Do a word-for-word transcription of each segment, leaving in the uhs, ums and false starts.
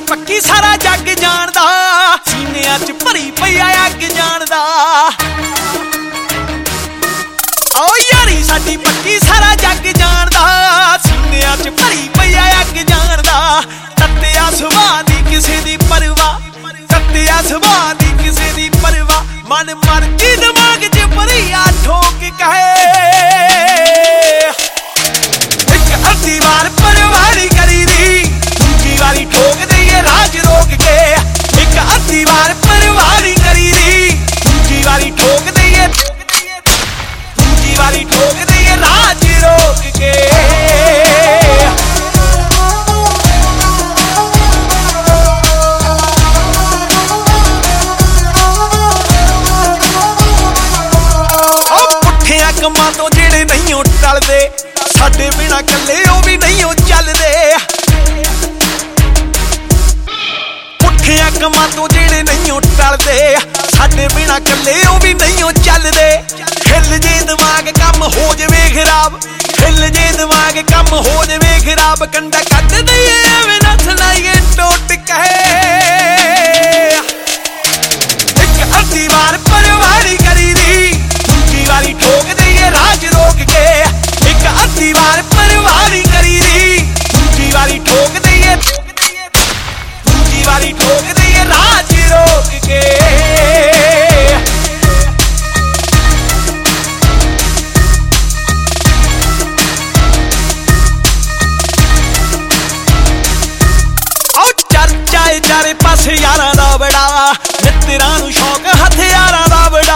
पक्की सारा जग जानदा सीनियां च भरी पई आ अग जानदा ओ यारी साडी पक्की सारा जग जानदा सीनियां च भरी पई आ अग जानदा तत्तिया सुभाऽ दी किसे दी परवाह तत्तिया सुभाऽ दी किसे दी परवाह मन मर्जी दिमाग च भरी आ ठोक कहे एक अद्धी वार परवारी करी दी दूजी वारी ठोक दईए राज रोक के एक अद्धी वार परवारी करी दी दूजी वारी ठोक दईए दूजी वारी ठोक दईए राज रोक के कमां तो जेड़े नहीं टलदे साडे बिना कल्ले ओ भी नहीं चलदे पुठिया कमां तो जेड़े नहीं टलदे साडे बिना कल्ले ओ भी नहीं चलदे हिल जे दिमाग कम हो जावे खराब हिल जे दिमाग कम हो जावे खराब कंडा कट दईए एवें ना सुनाईए टोट कहे एक अद्धी वार परवारी करी दी दूजी वारी ठोक राज रोक के एक अद्धी वार परवारी करी दी दूजी वारी ठोक दईए दूजी वारी ठोक दईए राज रोक के ओ चर्चा है चारे पासे यारां दा बड़ा मित्तरां नूं शौक हथियारां दा बड़ा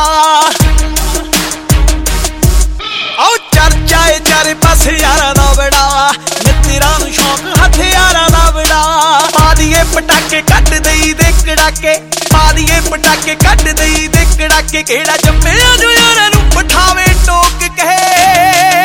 आओ चर्चा है चारे पासे यारां दा बड़ा मित्तरां नूं शौक हथियारां दा बड़ा पा दिए पटाके कट दई दे कड़ाके पा दिए पटाके कट दई दे कड़ाके केड़ा जम्मिया जो यारां नूं बिठावे टोक कहे